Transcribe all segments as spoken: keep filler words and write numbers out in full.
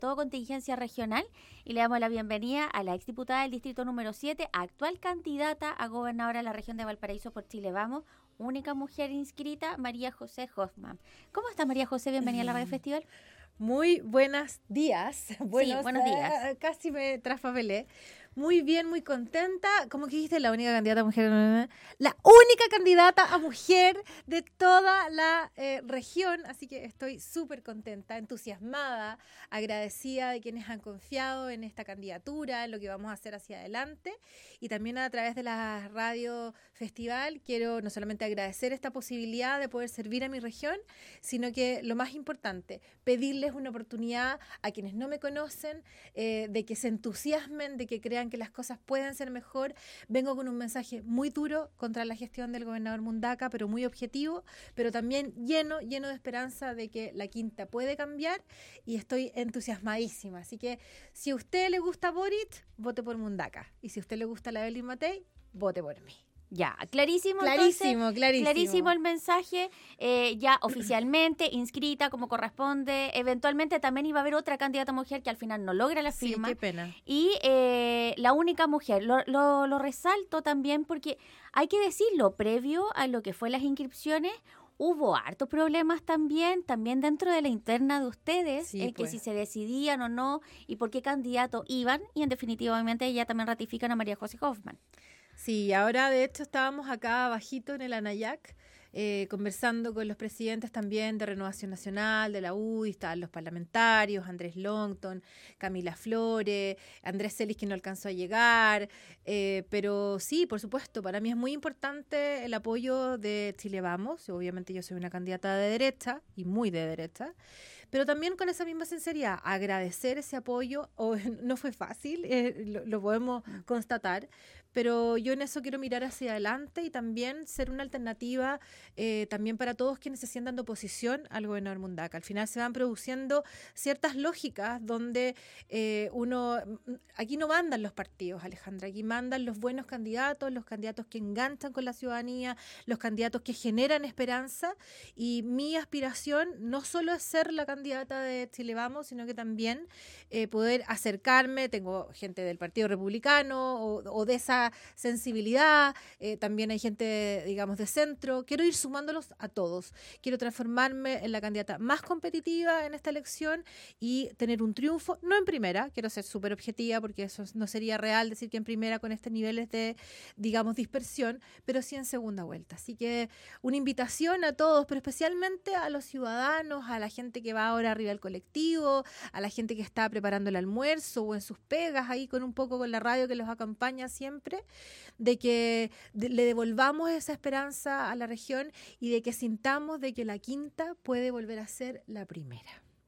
todo contingencia regional, y le damos la bienvenida a la exdiputada del distrito número siete, actual candidata a gobernadora de la región de Valparaíso por Chile Vamos, única mujer inscrita, María José Hoffman. ¿Cómo está, María José? Bienvenida a la Radio Festival. Muy buenos días. Buenos, sí, buenos días. Uh, casi me traspapelé. Muy bien, muy contenta. ¿Cómo que dijiste? La única candidata a mujer. La única candidata a mujer de toda la eh, región. Así que estoy súper contenta, entusiasmada, agradecida de quienes han confiado en esta candidatura, en lo que vamos a hacer hacia adelante. Y también a través de la Radio Festival quiero no solamente agradecer esta posibilidad de poder servir a mi región, sino que lo más importante, pedirles una oportunidad a quienes no me conocen, eh, de que se entusiasmen, de que crean que las cosas pueden ser mejor. Vengo con un mensaje muy duro contra la gestión del gobernador Mundaca, pero muy objetivo, pero también lleno, lleno de esperanza de que la quinta puede cambiar, y estoy entusiasmadísima. Así que si a usted le gusta Boric, vote por Mundaca, y si a usted le gusta la Evelyn Matei, vote por mí. Ya, clarísimo. Clarísimo, entonces, clarísimo. Clarísimo el mensaje, eh, ya oficialmente inscrita como corresponde. Eventualmente también iba a haber otra candidata mujer que al final no logra la firma. Sí, qué pena. Y eh, la única mujer, lo, lo, lo resalto también porque hay que decirlo, previo a lo que fue las inscripciones, hubo hartos problemas también, también dentro de la interna de ustedes, sí, eh, pues. que si se decidían o no y por qué candidato iban, y en definitiva, obviamente, ya también ratifican a María José Hoffman. Sí, ahora de hecho estábamos acá abajito en el Anayac, eh, conversando con los presidentes también de Renovación Nacional, de la U D I, estaban los parlamentarios, Andrés Longton, Camila Flores, Andrés Celis, que no alcanzó a llegar, eh, pero sí, por supuesto, para mí es muy importante el apoyo de Chile Vamos. Obviamente yo soy una candidata de derecha, y muy de derecha, pero también con esa misma sinceridad, agradecer ese apoyo. Oh, no fue fácil, eh, lo, lo podemos constatar, pero yo en eso quiero mirar hacia adelante y también ser una alternativa eh, también para todos quienes se sientan de oposición al gobernador Mundaca. Al final se van produciendo ciertas lógicas donde eh, uno, aquí no mandan los partidos, Alejandra, aquí mandan los buenos candidatos, los candidatos que enganchan con la ciudadanía, los candidatos que generan esperanza, y mi aspiración no solo es ser la candidata de Chile Vamos, sino que también eh, poder acercarme. Tengo gente del Partido Republicano o, o de esa sensibilidad, eh, también hay gente, digamos, de centro. Quiero ir sumándolos a todos. Quiero transformarme en la candidata más competitiva en esta elección y tener un triunfo, no en primera, quiero ser súper objetiva porque eso no sería real decir que en primera con estos niveles de, digamos, dispersión, pero sí en segunda vuelta. Así que una invitación a todos, pero especialmente a los ciudadanos, a la gente que va ahora arriba del colectivo, a la gente que está preparando el almuerzo o en sus pegas ahí con un poco con la radio que los acompaña siempre, de que de, le devolvamos esa esperanza a la región y de que sintamos de que la quinta puede volver a ser la primera.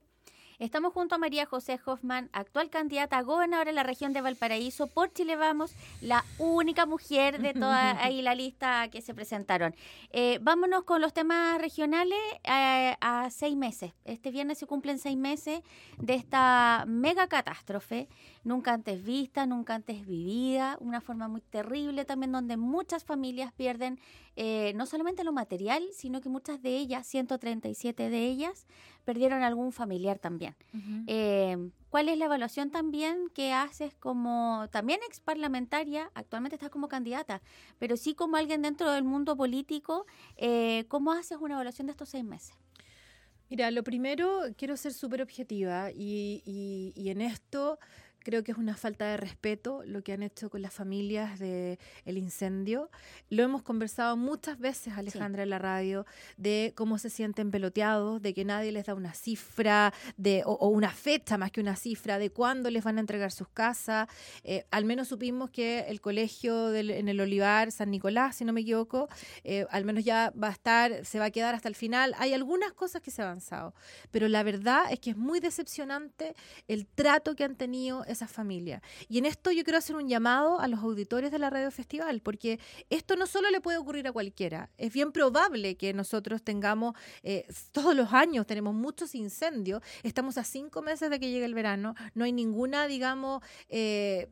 Estamos junto a María José Hoffman, actual candidata a gobernadora de la región de Valparaíso por Chile Vamos, la única mujer de toda ahí la lista que se presentaron. Eh, vámonos con los temas regionales eh, a seis meses. Este viernes se cumplen seis meses de esta mega catástrofe, nunca antes vista, nunca antes vivida, una forma muy terrible también donde muchas familias pierden eh, no solamente lo material, sino que muchas de ellas, ciento treinta y siete de ellas, perdieron algún familiar también. Uh-huh. Eh, ¿Cuál es la evaluación también que haces como también ex parlamentaria? Actualmente estás como candidata, pero sí como alguien dentro del mundo político. Eh, ¿Cómo haces una evaluación de estos seis meses? Mira, lo primero, quiero ser súper objetiva y, y, y en esto creo que es una falta de respeto lo que han hecho con las familias del incendio. Lo hemos conversado muchas veces, Alejandra, sí, en la radio, de cómo se sienten peloteados, de que nadie les da una cifra de, o, o una fecha más que una cifra de cuándo les van a entregar sus casas. Eh, al menos supimos que el colegio del, en el Olivar, San Nicolás, si no me equivoco, eh, al menos ya va a estar, se va a quedar hasta el final. Hay algunas cosas que se han avanzado, pero la verdad es que es muy decepcionante el trato que han tenido esas familias. Y en esto yo quiero hacer un llamado a los auditores de la Radio Festival, porque esto no solo le puede ocurrir a cualquiera. Es bien probable que nosotros tengamos, eh, todos los años tenemos muchos incendios, estamos a cinco meses de que llegue el verano, no hay ninguna, digamos, eh,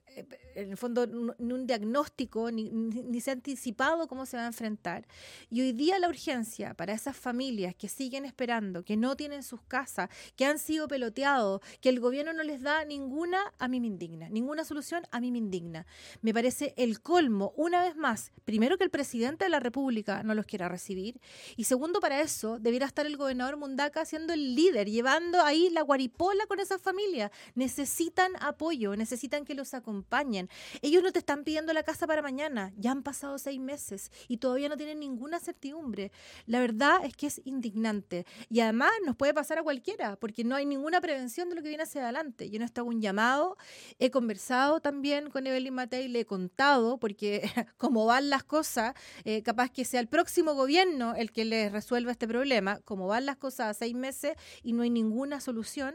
en el fondo, ni un diagnóstico, ni, ni, ni se ha anticipado cómo se va a enfrentar. Y hoy día la urgencia para esas familias que siguen esperando, que no tienen sus casas, que han sido peloteados, que el gobierno no les da ninguna, a mí me indigna. Ninguna solución, a mí me indigna. Me parece el colmo, una vez más, primero que el presidente de la República no los quiera recibir, y segundo, para eso debiera estar el gobernador Mundaca siendo el líder, llevando ahí la guaripola con esas familias. Necesitan apoyo, necesitan que los acompañen. Ellos no te están pidiendo la casa para mañana, ya han pasado seis meses y todavía no tienen ninguna certidumbre. La verdad es que es indignante y además nos puede pasar a cualquiera porque no hay ninguna prevención de lo que viene hacia adelante. Yo no he estado un llamado, he conversado también con Evelyn Matei, le he contado porque como van las cosas, eh, capaz que sea el próximo gobierno el que les resuelva este problema, como van las cosas a seis meses y no hay ninguna solución,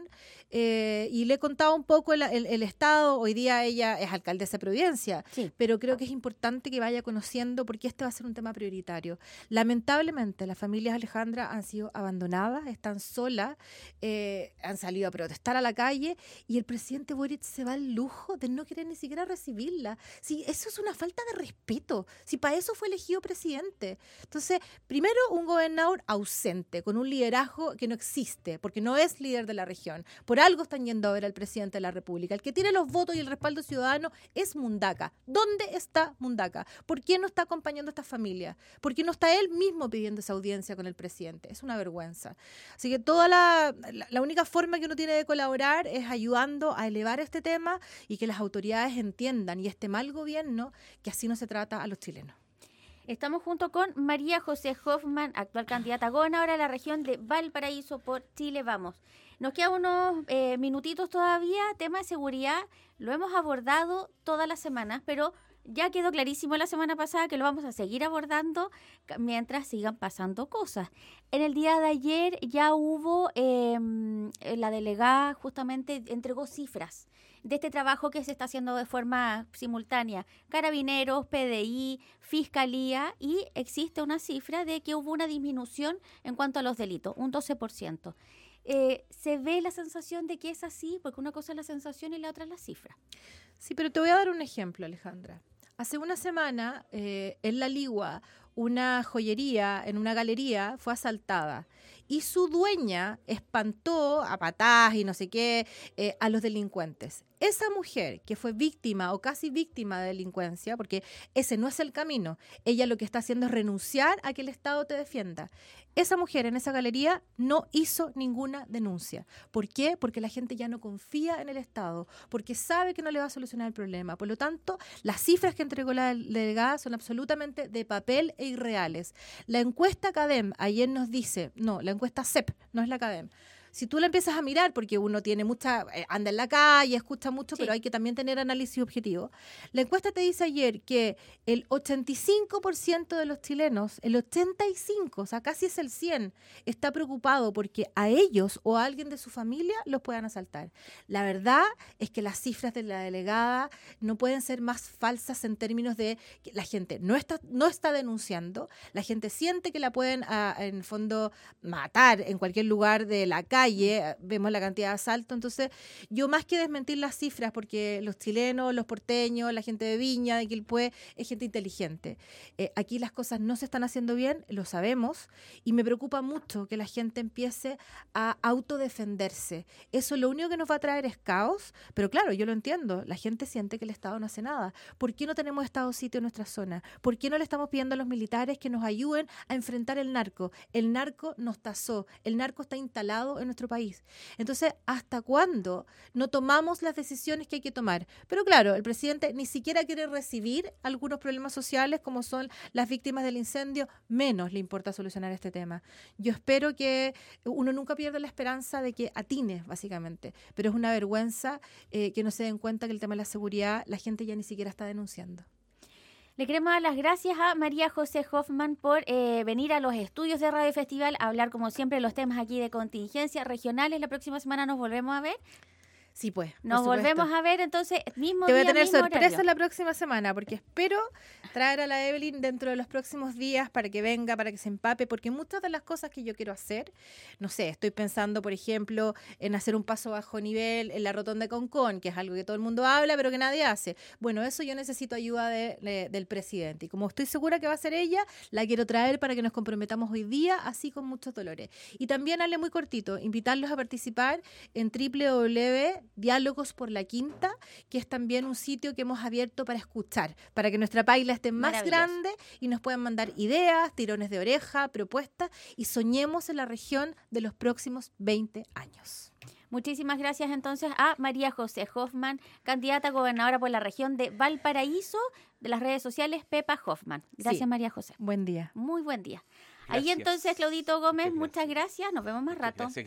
eh, y le he contado un poco el, el, el estado. Hoy día ella es alcaldesa de Providencia, sí, pero creo que es importante que vaya conociendo porque este va a ser un tema prioritario. Lamentablemente las familias, Alejandra, han sido abandonadas, están solas, eh, han salido a protestar a la calle y el presidente Boric se va al lujo de no querer ni siquiera recibirla. Sí, eso es una falta de respeto, si para eso fue elegido presidente. Entonces, primero, un gobernador ausente, con un liderazgo que no existe, porque no es líder de la región. Por algo están yendo a ver al presidente de la República. El que tiene los votos y el respaldo ciudadano es Mundaca. ¿Dónde está Mundaca? ¿Por qué no está acompañando a esta familia? ¿Por qué no está él mismo pidiendo esa audiencia con el presidente? Es una vergüenza. Así que toda la, la, la única forma que uno tiene de colaborar es ayudando a elevar este tema y que las autoridades entiendan y este mal gobierno que así no se trata a los chilenos. Estamos junto con María José Hoffman, actual candidata a gobernadora de la región de Valparaíso por Chile Vamos. Nos quedan unos eh, minutitos todavía. Tema de seguridad lo hemos abordado todas las semanas, pero ya quedó clarísimo la semana pasada que lo vamos a seguir abordando mientras sigan pasando cosas. En el día de ayer ya hubo, eh, la delegada justamente entregó cifras de este trabajo que se está haciendo de forma simultánea. Carabineros, P D I, Fiscalía, y existe una cifra de que hubo una disminución en cuanto a los delitos, un doce por ciento. Eh, ¿Se ve la sensación de que es así? Porque una cosa es la sensación y la otra es la cifra. Sí, pero te voy a dar un ejemplo, Alejandra. Hace una semana, eh, en La Ligua, una joyería en una galería fue asaltada y su dueña espantó a patadas y no sé qué eh, a los delincuentes. Esa mujer que fue víctima o casi víctima de delincuencia, porque ese no es el camino, ella lo que está haciendo es renunciar a que el Estado te defienda. Esa mujer en esa galería no hizo ninguna denuncia. ¿Por qué? Porque la gente ya no confía en el Estado, porque sabe que no le va a solucionar el problema. Por lo tanto, las cifras que entregó la delegada son absolutamente de papel e irreales. La encuesta CADEM ayer nos dice, no, la encuesta C E P, no es la CADEM. Si tú la empiezas a mirar, porque uno tiene mucha, eh, anda en la calle, escucha mucho, sí, pero hay que también tener análisis objetivo. La encuesta te dice ayer que el ochenta y cinco por ciento de los chilenos, el ochenta y cinco por ciento, o sea, casi es el cien por ciento, está preocupado porque a ellos o a alguien de su familia los puedan asaltar. La verdad es que las cifras de la delegada no pueden ser más falsas en términos de que la gente no está, no está denunciando, la gente siente que la pueden, a, en fondo, matar en cualquier lugar de la calle. Vemos la cantidad de asaltos. Entonces, yo más que desmentir las cifras, porque los chilenos, los porteños, la gente de Viña, de Quilpué, es gente inteligente. Eh, aquí las cosas no se están haciendo bien, lo sabemos, y me preocupa mucho que la gente empiece a autodefenderse. Eso lo único que nos va a traer es caos, pero claro, yo lo entiendo, la gente siente que el Estado no hace nada. ¿Por qué no tenemos Estado sitio en nuestra zona? ¿Por qué no le estamos pidiendo a los militares que nos ayuden a enfrentar el narco? El narco nos tasó, el narco está instalado en nuestro país. Entonces, ¿hasta cuándo no tomamos las decisiones que hay que tomar? Pero claro, el presidente ni siquiera quiere recibir algunos problemas sociales como son las víctimas del incendio, menos le importa solucionar este tema. Yo espero que uno nunca pierda la esperanza de que atine, básicamente, pero es una vergüenza eh, que no se den cuenta que el tema de la seguridad la gente ya ni siquiera está denunciando. Le queremos dar las gracias a María José Hoffman por eh, venir a los estudios de Radio Festival a hablar, como siempre, de los temas aquí de contingencia regionales. La próxima semana nos volvemos a ver. Sí, pues. Nos volvemos a ver entonces mismo Te voy día, a tener mismo sorpresa horario. la próxima semana, porque espero traer a la Evelyn dentro de los próximos días para que venga, para que se empape, porque muchas de las cosas que yo quiero hacer, no sé, estoy pensando, por ejemplo, en hacer un paso bajo nivel en la rotonda de Concón, que es algo que todo el mundo habla, pero que nadie hace. Bueno, eso yo necesito ayuda de, de, del presidente. Y como estoy segura que va a ser ella, la quiero traer para que nos comprometamos hoy día, así con muchos dolores. Y también, Ale, muy cortito, invitarlos a participar en doble u doble u doble u punto diálogos por la quinta, que es también un sitio que hemos abierto para escuchar, para que nuestra paila esté más grande y nos puedan mandar ideas, tirones de oreja, propuestas y soñemos en la región de los próximos veinte años. Muchísimas gracias entonces a María José Hoffman, candidata a gobernadora por la región de Valparaíso, de las redes sociales Pepa Hoffman. Gracias, sí. María José. Buen día. Muy buen día. Gracias. Ahí entonces, Claudito Gómez, muchas gracias. Nos vemos más rato. Gracias.